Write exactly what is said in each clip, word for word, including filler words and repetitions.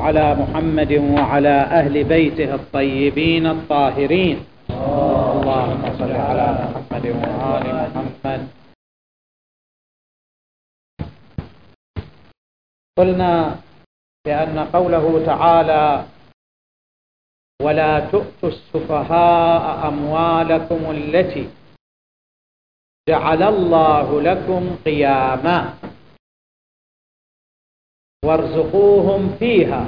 على محمد وعلى أهل بيته الطيبين الطاهرين. اللهم صل على محمد وآل محمد. قلنا بأن قوله تعالى ولا تؤتوا السفهاء أموالكم التي جعل الله لكم قياما وارزقوهم فيها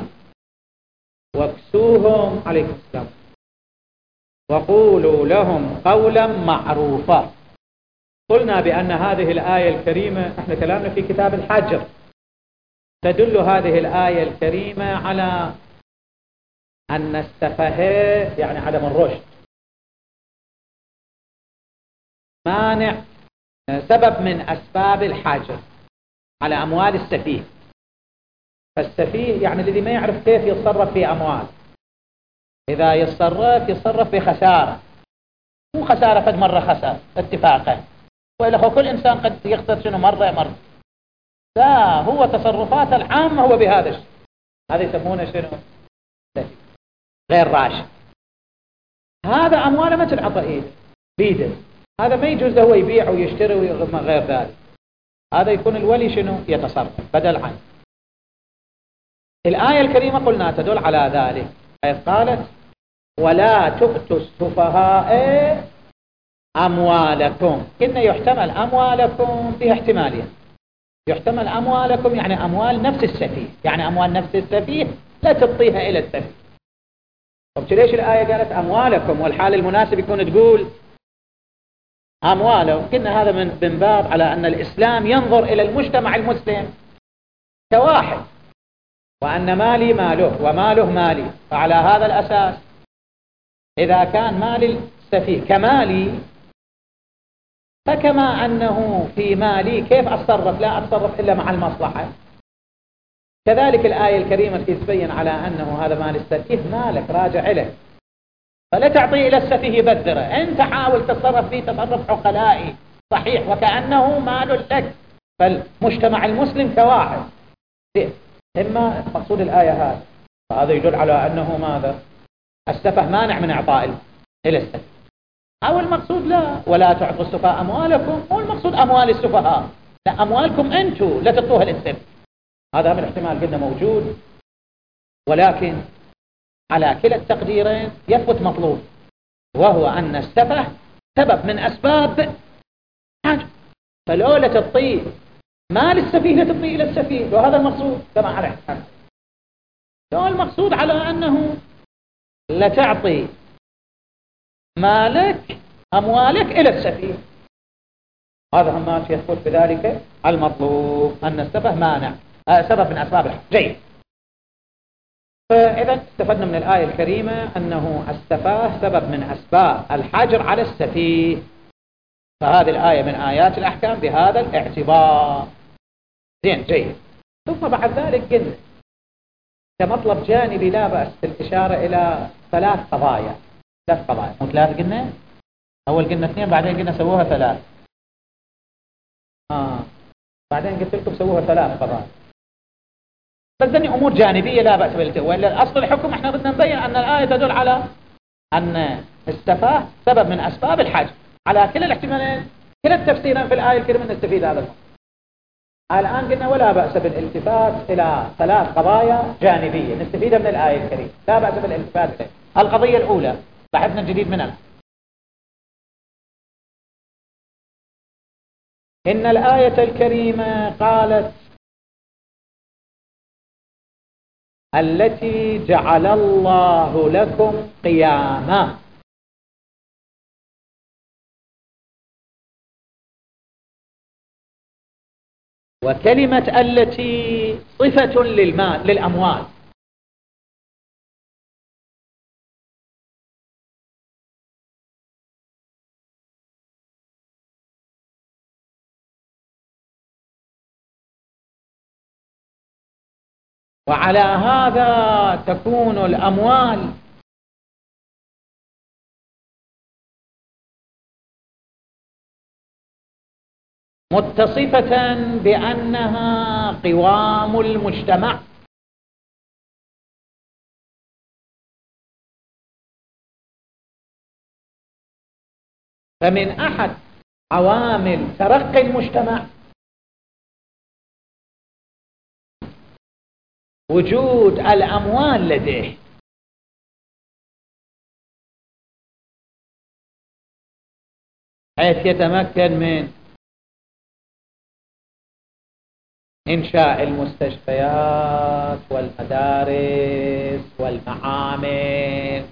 واكسوهم عليكم السلام وقولوا لهم قولا معروفا. قلنا بأن هذه الآية الكريمة، احنا كلامنا في كتاب الحج، تدل هذه الآية الكريمة على أن السفهاء يعني عدم الرشد مانع، سبب من أسباب الحاجة على أموال السفيه. فالسفيه يعني الذي ما يعرف كيف يتصرف في أموال، إذا يتصرف يتصرف بخسارة، مو خسارة قد مرة خسر اتفاقا، وإلا كل إنسان قد يخسر شنو مرة مرة، لا هو تصرفات العامة هو بهذا الشيء، هذا يسمونه شنو غير راشد. هذا أمواله مثل عطائيه بيده، هذا ما يجوز له يبيع ويشتري وما غير ذلك، هذا يكون الولي شنو يتصرف بدل عنه. الآية الكريمة قلنا تدل على ذلك، حيث قالت ولا تؤتوا السفهاء أموالكم. إن يحتمل أموالكم فيها احتمالين، يحتمل أموالكم يعني أموال نفس السفيه، يعني أموال نفس السفيه لا تبطيها إلى السفيه. طب ليش الآية قالت أموالكم والحال المناسب يكون تقول أمواله؟ قلنا هذا من من باب على أن الإسلام ينظر إلى المجتمع المسلم كواحد، وأن مالي ماله وماله مالي، فعلى هذا الأساس إذا كان مال السفيه كمالي فكما أنه في مالي كيف أتصرف؟ لا أتصرف إلا مع المصلحة. كذلك الآية الكريمة تبين على أنه هذا مال السفيه مالك راجع إليه، فلا تعطيه إلى السفيه يبذره، أنت حاول تتصرف فيه تصرف عقلائي صحيح وكأنه مال لك. فالمجتمع المسلم كواحد، إما مقصود الآية هذا، فهذا يدل على أنه ماذا؟ السفه مانع من إعطاء إلى السفيه، أو المقصود لا ولا تعطوا السفهاء أموالكم، مو المقصود أموال السفهاء، لا أموالكم أنتم لا تعطوها للسفيه. هذا من الاحتمال قلنا موجود، ولكن على كلا التقديرين يثبت مطلوب، وهو أن السفه سبب من أسباب حاجة، فلولا تعطيه مال السفيه لا تعطيه إلى السفيه، وهذا المقصود كما على احتمال. لو المقصود على أنه لا تعطي مالك أموالك إلى السفيه، هذا هم يثبت بذلك المطلوب أن السفه مانع، آه سبب من أسباب الحج. جيد، فإذا استفدنا من الآية الكريمة أنه السفاه سبب من أسباب الحجر على السفيه، فهذه الآية من آيات الأحكام بهذا الاعتبار. زين جيد. ثم بعد ذلك قلنا كمطلب جانبي لا بأس بالإشارة إلى ثلاث قضايا، ثلاث قضايا مو ثلاث قلنا، أول قلنا اثنين بعدين قلنا سووها ثلاث، آه بعدين قلت لكم سووها ثلاث قضايا، بس ذني أمور جانبية لا بأس بالتو، وإلا أصل الحكم احنا بدنا نبين أن الآية تدل على أن السفاه سبب من أسباب الحج على كلا الاحتمالين، كلا التفسيرين في الآية الكريمة نستفيد هذا الموضوع. الآن قلنا ولا بأس بالالتفات إلى ثلاث قضايا جانبية نستفيدها من الآية الكريمة، لا بأس بالالتفات إليه. القضية الأولى بحثنا الجديد منها، إن الآية الكريمة قالت التي جعل الله لكم قياما، وكلمة التي صفة للمال للأموال، وعلى هذا تكون الأموال متصفة بأنها قوام المجتمع، فمن أحد عوامل ترقي المجتمع وجود الأموال لديه، حيث يتمكن من إنشاء المستشفيات والمدارس والمعامل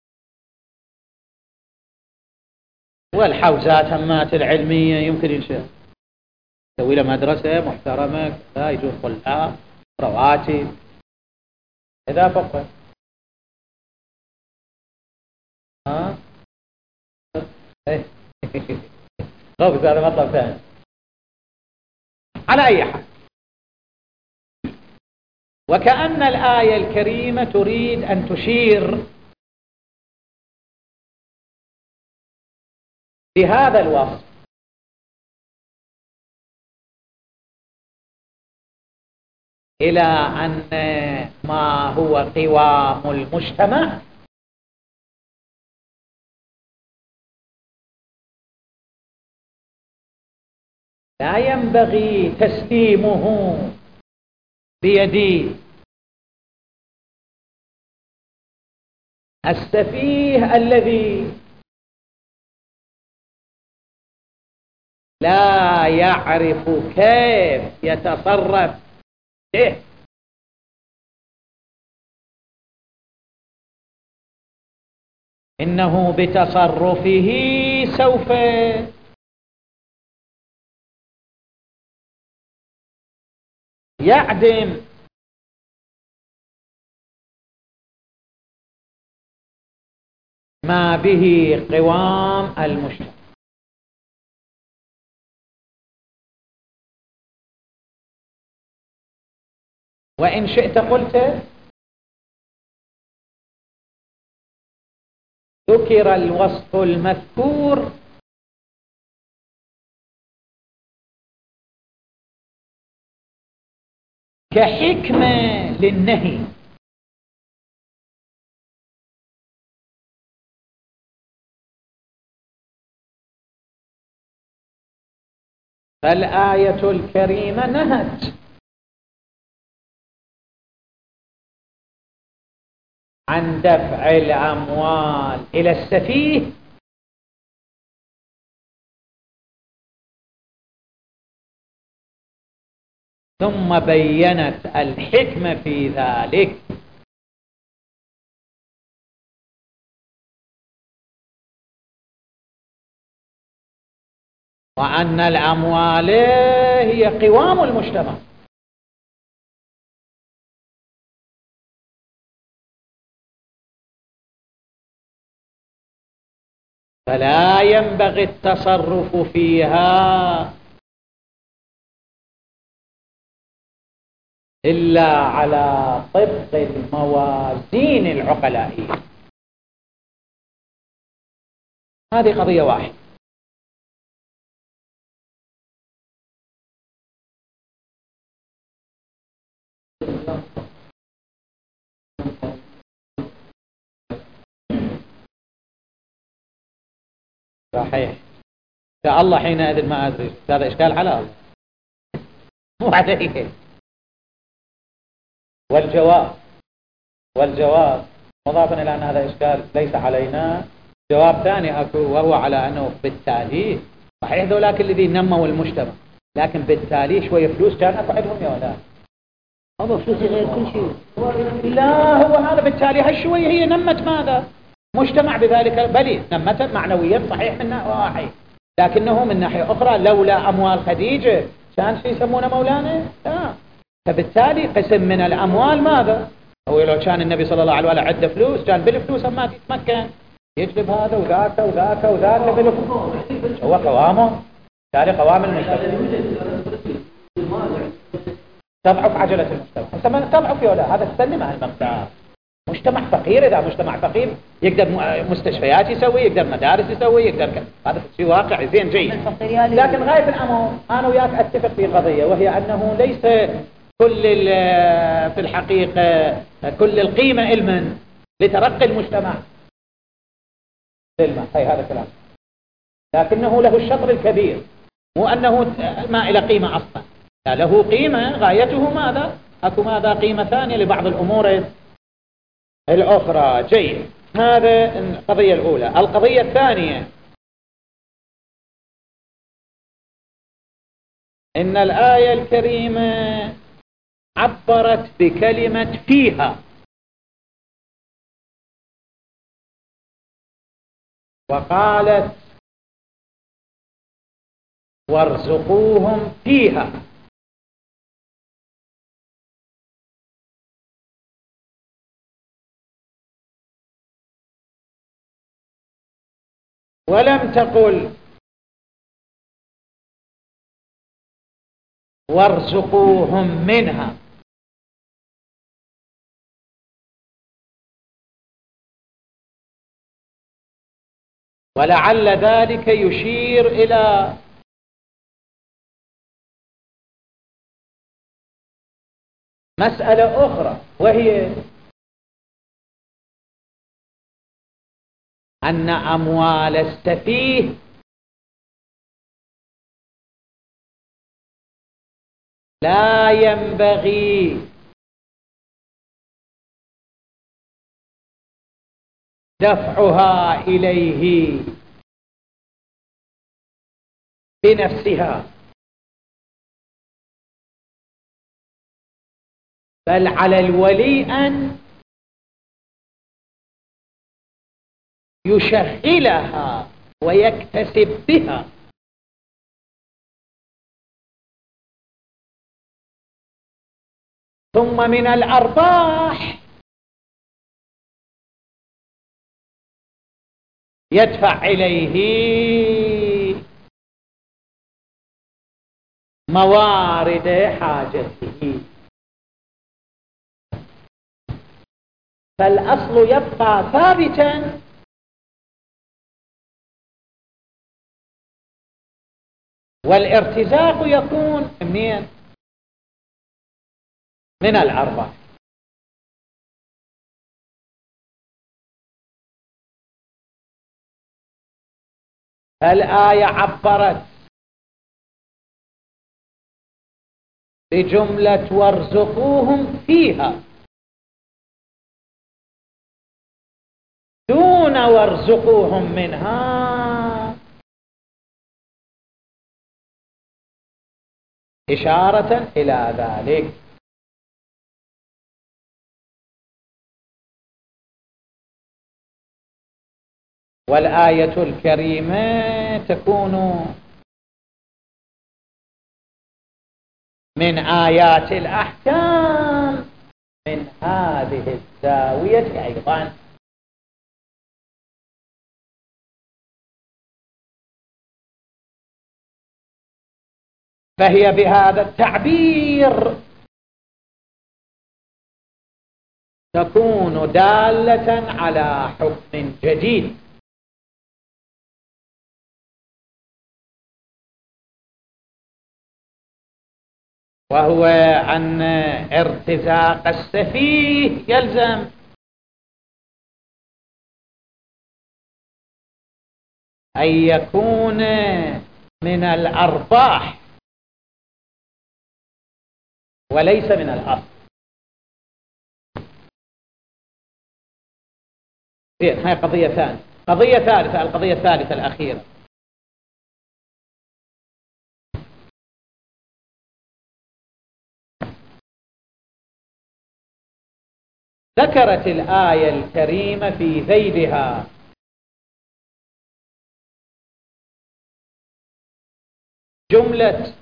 والحوزات همات العلمية. يمكن إنشاء تسوي له مدرسة محترمة، لا يجوز طلاب، رواتب، إذا فقط ها غوث هذا مطلب ثاني. على أي حال، وكأن الآية الكريمة تريد أن تشير بهذا الوصف إلى أن ما هو قوام المجتمع لا ينبغي تسليمه بيد السفيه الذي لا يعرف كيف يتصرف به. إنه بتصرفه سوف يعدم ما به قوام المجتمع. وإن شئت قلت ذكر الوصف المذكور كحكمة للنهي، فالآية الكريمة نهت عن دفع الأموال إلى السفيه ثم بينت الحكمة في ذلك. وأن الأموال هي قوام المجتمع، فلا ينبغي التصرف فيها إلا على طبق الموازين العقلائية. هذه قضية واحدة. صحيح. إن شاء الله حينئذ ما أدري هذا إشكال حلال مو عليه. والجواب والجواب مضافا إلى أن هذا إشكال ليس علينا، جواب ثاني أكو، وهو على أنه بالتالي صحيح ذولاك الذين نموا المجتمع، لكن بالتالي شوية فلوس كان أكو عندهم يا ولا هذا فلوسي غير كل شيء. لا هو هذا بالتالي هالشوية هي نمت ماذا؟ مجتمع بذلك، بلي نمت معنويا صحيح من ناحية، لكنه من ناحية أخرى لولا أموال خديجة كان شيء يسمونه مولانا؟ لا. فبالتالي قسم من الأموال ماذا؟ هو لو كان النبي صلى الله عليه وسلم عنده فلوس كان بالفلوس ما تتمكن يجلب هذا وذاك وذاك وذاك بالفلوس. هو قوامه بالتالي قوام المجتمع تضعف عجلة المجتمع. تضعف ولا هذا تسلم عن المقدار. مجتمع فقير، إذا مجتمع فقير يقدر مستشفيات يسوي، يقدر مدارس يسوي، يقدر ك... هذا شيء واقعي زين جيد. لكن غاية الأمر أنا وياك أتفق في قضية، وهي أنه ليس كل في الحقيقة كل القيمة علما لترقي المجتمع. علما هي هذا كلام. لكنه له الشطر الكبير، مو أنه ما إلى قيمة أصلا، لا، له قيمة، غايته ماذا؟ أكو ماذا قيمة ثانية لبعض الأمور الأخرى. جيد، هذا القضية الأولى. القضية الثانية، إن الآية الكريمة عبرت بكلمة فيها، وقالت وارزقوهم فيها. ولم تقل وارزقوهم منها. ولعل ذلك يشير إلى مسألة أخرى، وهي أن أموال السفيه لا ينبغي دفعها إليه بنفسها، بل على الولي أن يشغلها ويكتسب بها، ثم من الأرباح يدفع إليه موارد حاجته. فالأصل يبقى ثابتا، والارتزاق يكون منين؟ من الأرباح. الآية عبرت بجملة وارزقوهم فيها دون وارزقوهم منها، إشارة إلى ذلك. والآية الكريمة تكون من آيات الأحكام من هذه الزاوية أيضا. فهي بهذا التعبير تكون دالة على حكم جديد، وهو أن ارتزاق السفيه يلزم أن يكون من الأرباح وليس من الأصل. هاي قضية ثانية. قضية ثالثة، القضية الثالثة الأخيرة، ذكرت الآية الكريمة في ذيلها جملة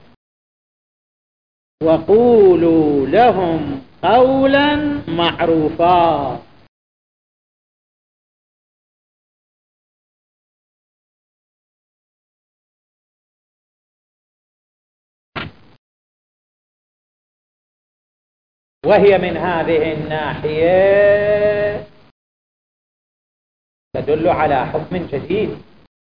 وقولوا لهم قولا معروفا. وهي من هذه الناحية تدل على حكم جديد،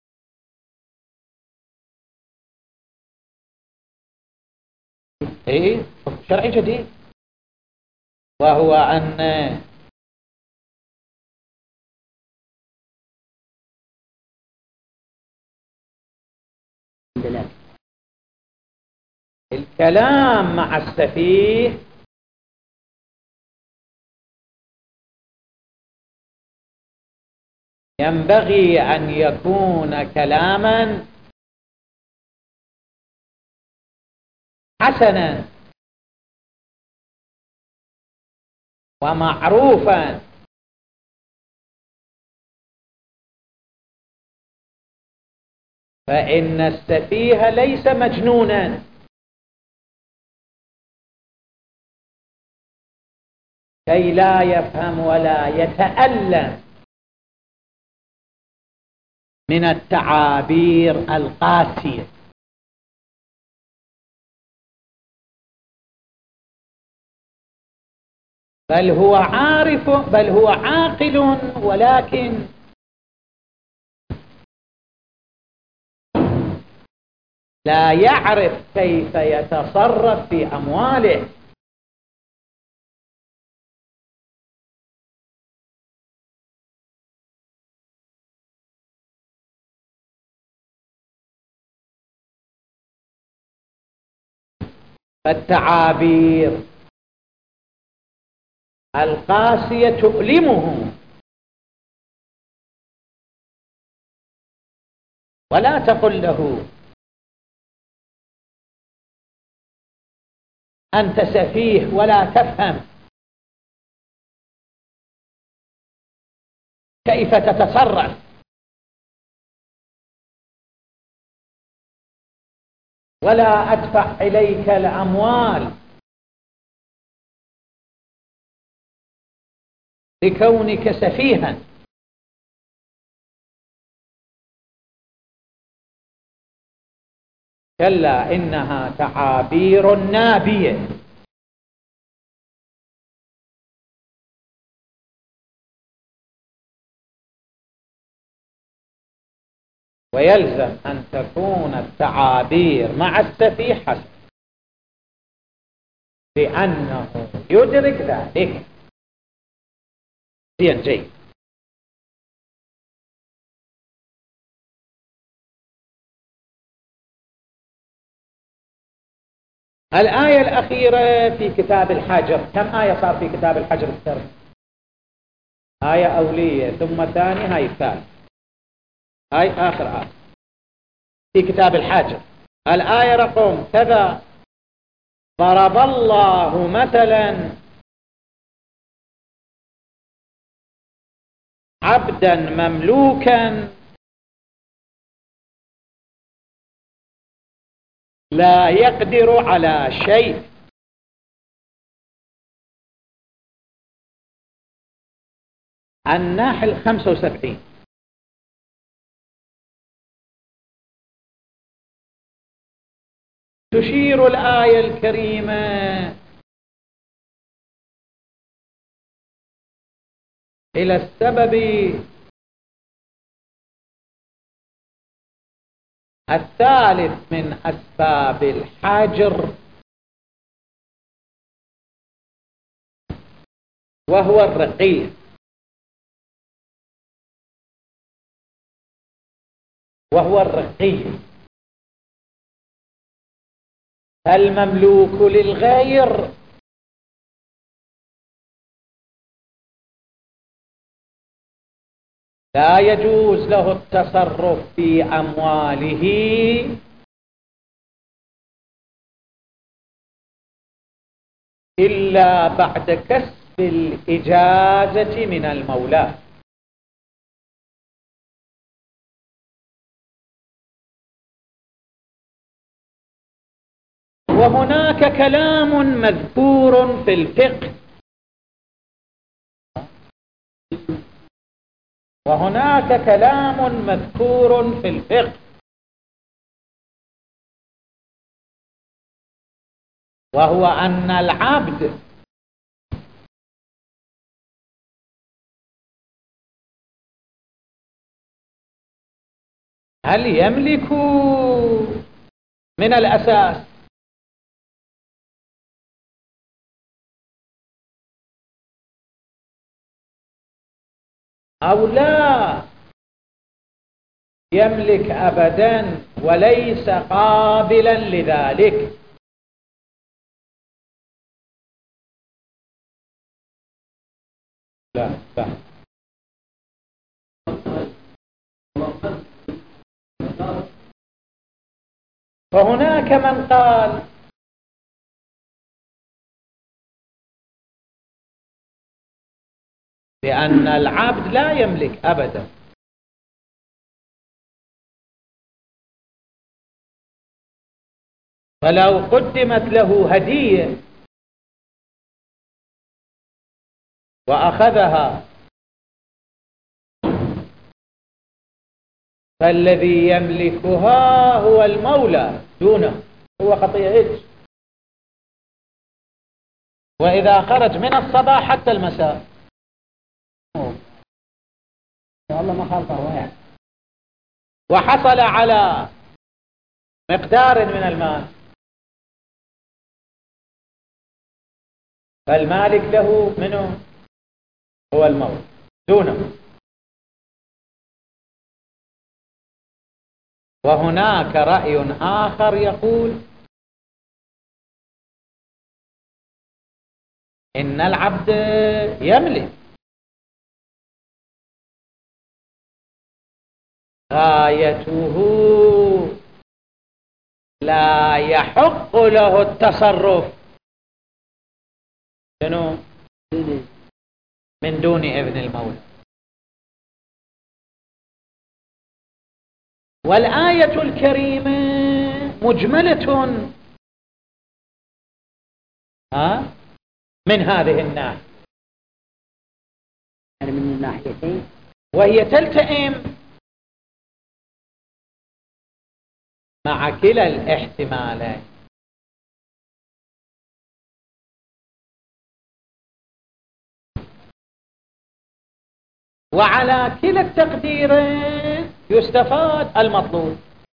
ايه، حكم شرعي جديد، وهو أن الكلام مع السفيه ينبغي أن يكون كلاما حسنا ومعروفا، فإن السفيه ليس مجنونا كي لا يفهم ولا يتألم من التعابير القاسية، بل هو عارف، بل هو عاقل، ولكن لا يعرف كيف يتصرف في أمواله. فالتعابير القاسية تؤلمه، ولا تقل له أنت سفيه ولا تفهم كيف تتصرف، ولا أدفع إليك الأموال لكونك سفيها. كلا إنها تعابير نابية، ويلزم أن تكون التعابير مع السفيه حسن، لأنه يدرك ذلك. زين جيد. الآية الأخيرة في كتاب الحجر، كم آية صار في كتاب الحجر الترم؟ آية أولية ثم ثانية، هاي الثالث، هاي آخر آية في كتاب الحجر. الآية رقم كذا: ضرب الله مثلا عبدا مملوكا لا يقدر على شيء. النحل خمسة وسبعين. تشير الآية الكريمة إلى السبب الثالث من أسباب الحجر، وهو الرقي، وهو الرقي المملوك للغير لا يجوز له التصرف في أمواله إلا بعد كسب الإجازة من المولى. وهناك كلام مذكور في الفقه، وهناك كلام مذكور في الفقه وهو أن العبد هل يملك من الأساس أو لا يملك أبدا، وليس قابلا لذلك. لا لا. وهناك من قال بأن العبد لا يملك أبدا، فلو قدمت له هدية وأخذها فالذي يملكها هو المولى دونه، هو خطيئة إيش؟ وإذا خرج من الصباح حتى المساء والله ما خالطه يعني. وحصل على مقدار من المال فالمالك له منه هو المولى دونه. وهناك رأي آخر يقول إن العبد يملك، غايته لا يحق له التصرف من دون إذن المولى. والآية الكريمة مجملة ها من هذه الناحية، يعني من الناحيتين، وهي تلتئم مع كلا الاحتمالين. وعلى كلا التقديرين يستفاد المطلوب،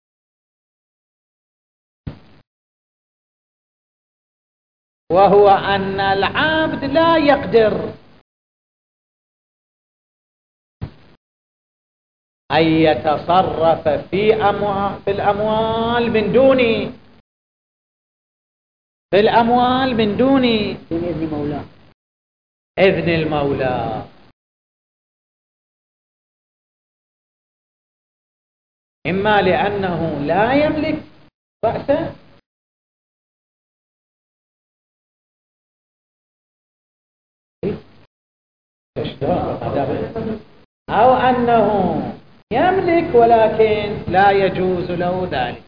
وهو أن العبد لا يقدر أن يتصرف في أموال في الأموال من دون في الأموال من دون إذن مولاه إذن المولى، إما لأنه لا يملك رأسه أو أنه يملك ولكن لا يجوز له ذلك.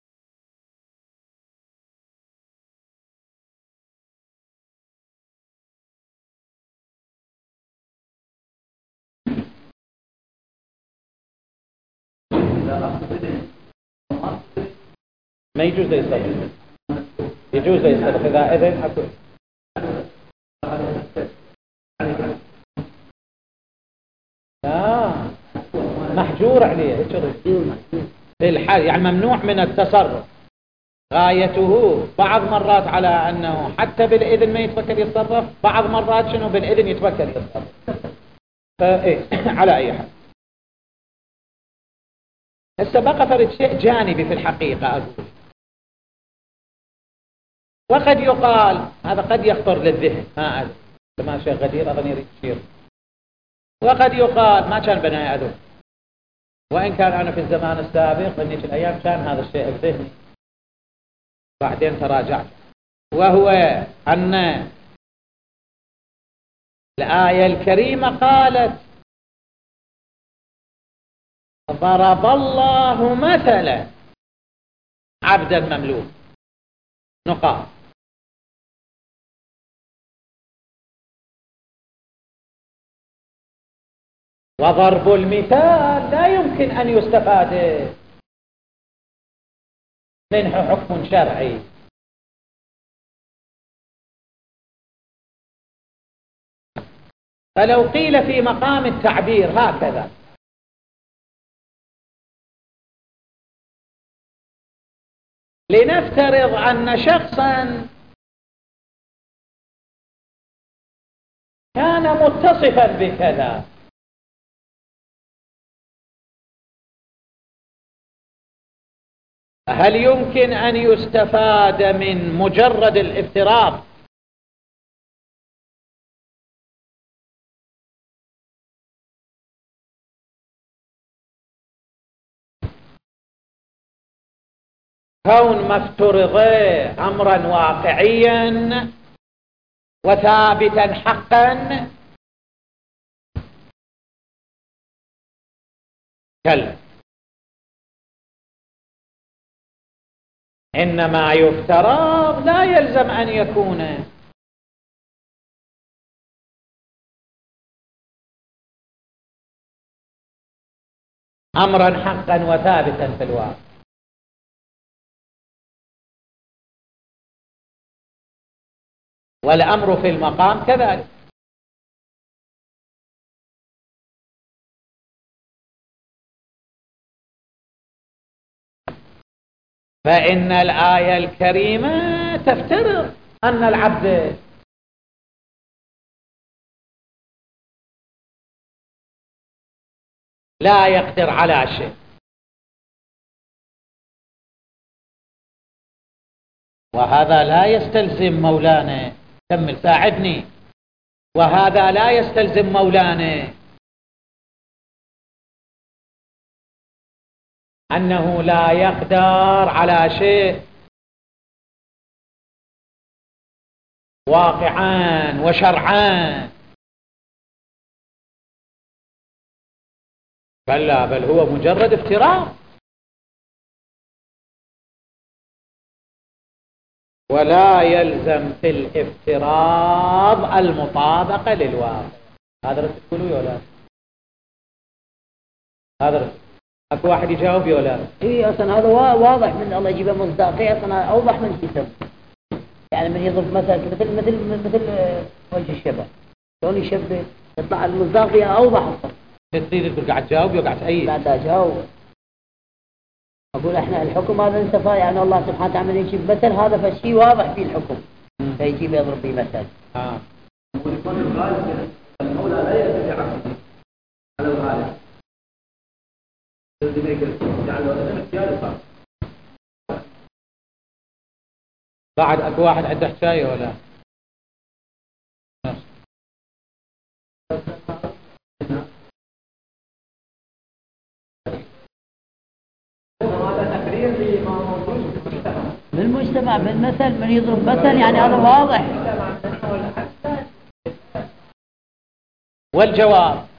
ما يجوز يصرف، يجوز يصرف إذا إذن أكو لا محجور عليه في الحال، يعني ممنوع من التصرف. غايته بعض مرات على أنه حتى بالإذن ما يتفكر يتصرف، بعض مرات شنو بالإذن يتفكر يتصرف. فإيه على أي حال. هسه بقى فرد شيء جانبي في الحقيقة أقول، وقد يقال هذا قد يخطر للذهن، ما أدري كما شيخ غدير أظن يريد يشير، وقد يقال ما كان بناء أدو، وإن كان أنا في الزمان السابق أني في الأيام كان هذا الشيء في ذهني بعدين تراجعت، وهو أن الآية الكريمة قالت ضرب الله مثلا عبدا مملوك نقاط، وضرب المثال لا يمكن أن يستفاد منه حكم شرعي، فلو قيل في مقام التعبير هكذا لنفترض أن شخصا كان متصفا بكذا، هل يمكن أن يستفاد من مجرد الافتراض كون ما افترض أمرا واقعيا وثابتا حقا كلا، إنما يفترض لا يلزم أن يكون أمرا حقا وثابتا في الواقع. والأمر في المقام كذلك. فإن الآية الكريمة تفترض أن العبد لا يقدر على شيء، وهذا لا يستلزم مولانا، كمل ساعدني، وهذا لا يستلزم مولانا أنه لا يقدر على شيء واقعا وشرعا، كلا، بل هو مجرد افتراض، ولا يلزم في الافتراض المطابقة للواقع. هذا رد تقولوا يا ولاد؟ هذا رد. اكو واحد يجاوب يا ولاد؟ اي اصلا هذا واضح من الله يجيبه مصداقية، اصلا اوضح من الكتاب. يعني من يضرب مثلا مثل مثل مثل وجه الشبه، شلون يشبه تطلع المصداقية اوضح اصلا. تريد تقول قاعد تجاوب وقاعد تأيد؟ قاعد اجاوب، اقول احنا الحكم هذا انتفى، يعني الله سبحانه وتعالى يجيب مثل هذا فالشيء واضح فيه الحكم، فيجيب يضرب به مثل. اه ويكون الغالب المولى لا يلزم عبده على الغالب، يلزم يقول جعله هذا اختيار صار. بعد اكو واحد عنده حكايه ولا؟ بالمجتمع بالمثل، من يضرب مثل يعني هذا واضح. والجواب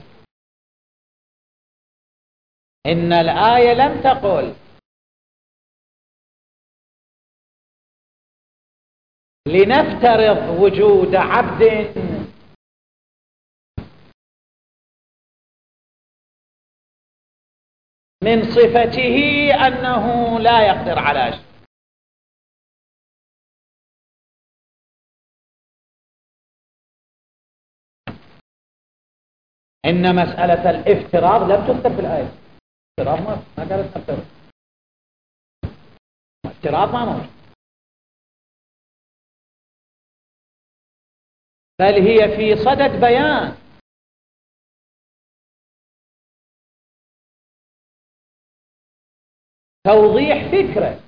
إن الآية لم تقل لنفترض وجود عبد من صفته أنه لا يقدر على شيء، إن مسألة الافتراض لم تذكر في الآية. افتراض ما ما قالت نفترض، افتراض ما موجود، بل هي في صدد بيان توضيح فكرة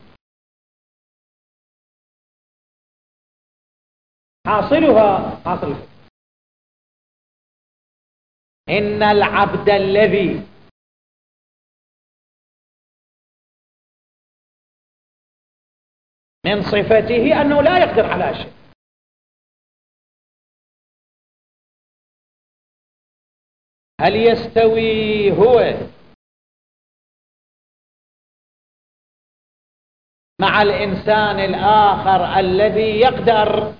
حاصلها حاصل الفكرة. إن العبد الذي من صفته أنه لا يقدر على شيء، هل يستوي هو مع الإنسان الآخر الذي يقدر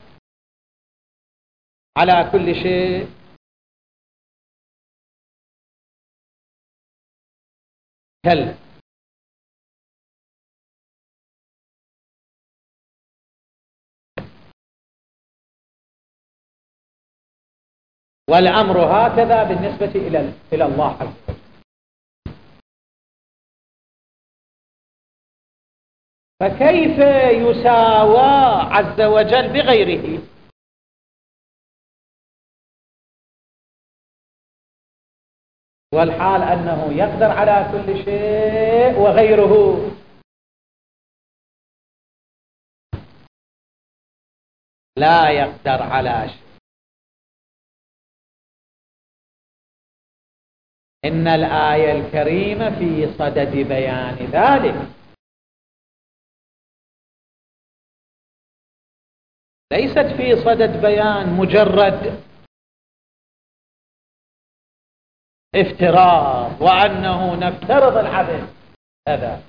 على كل شيء؟ كلا، والأمر هكذا بالنسبة إلى إلى الله عز وجل. فكيف يساوى عز وجل بغيره؟ والحال أنه يقدر على كل شيء وغيره لا يقدر على شيء. إن الآية الكريمة في صدد بيان ذلك، ليست في صدد بيان مجرد افتراض وأنه نفترض العبد هذا.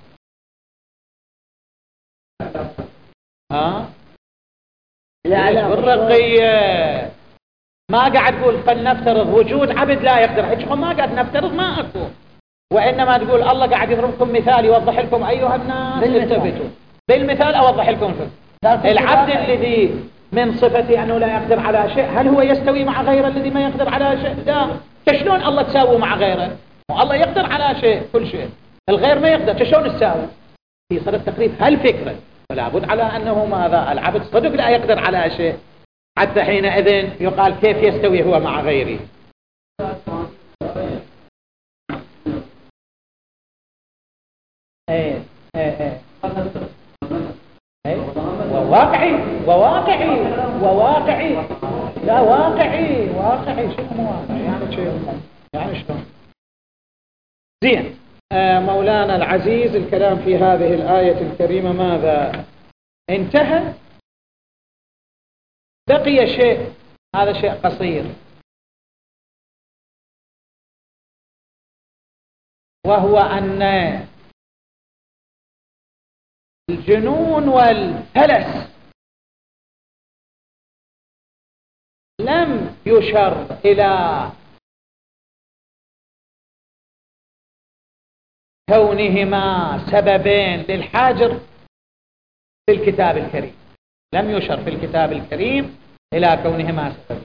ها لا لا بالرقية ما قاعد تقول فلنفترض وجود عبد لا يقدر حجكم، ما قاعد نفترض ما أكو، وإنما تقول الله قاعد يضربكم مثال يوضح لكم أيها الناس التفتوا بالمثال أوضح لكم شو العبد الذي من صفته أنه لا يقدر على شيء هل هو يستوي مع غيره الذي ما يقدر على شيء؟ لا. شلون الله تساوي مع غيره؟ والله يقدر على شيء كل شيء، الغير ما يقدر، شلون تساوي؟ في صدد تقريب هالفكرة، فلا بد على أنه ماذا العبد صدق لا يقدر على شيء حتى حينئذ يقال كيف يستوي هو مع غيره. ايه ايه ايه وواقعي وواقعي وواقعي لا واقعي واقعي شو مو واقعي يعني شيء يعني شلون؟ زين. آه مولانا العزيز الكلام في هذه الآية الكريمة ماذا انتهى؟ بقي شيء، هذا شيء قصير، وهو أن الجنون والفلس لم يشر إلى كونهما سببين للحاجر في الكتاب الكريم، لم يشر في الكتاب الكريم إلى كونهما سببين،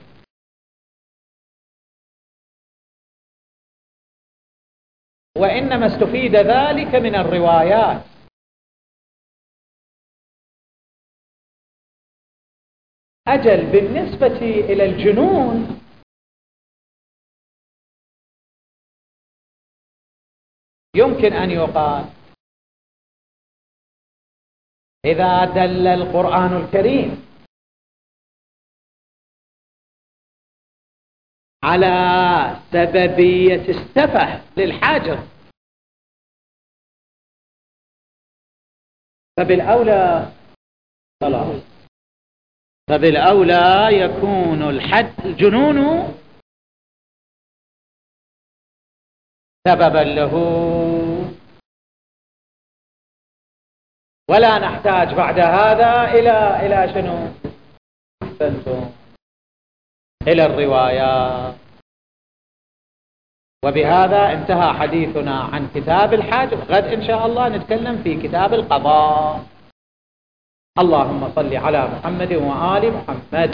وإنما استفيد ذلك من الروايات. أجل بالنسبة إلى الجنون يمكن أن يقال إذا دل القرآن الكريم على سببية السفه للحاجر فبالأولى خلاص فبالأولى يكون الحد الجنون سببا له، ولا نحتاج بعد هذا إلى إلى شنو؟ إلى الروايات. وبهذا انتهى حديثنا عن كتاب الحاجر. غد إن شاء الله نتكلم في كتاب القضاء. اللهم صل على محمد وآل محمد.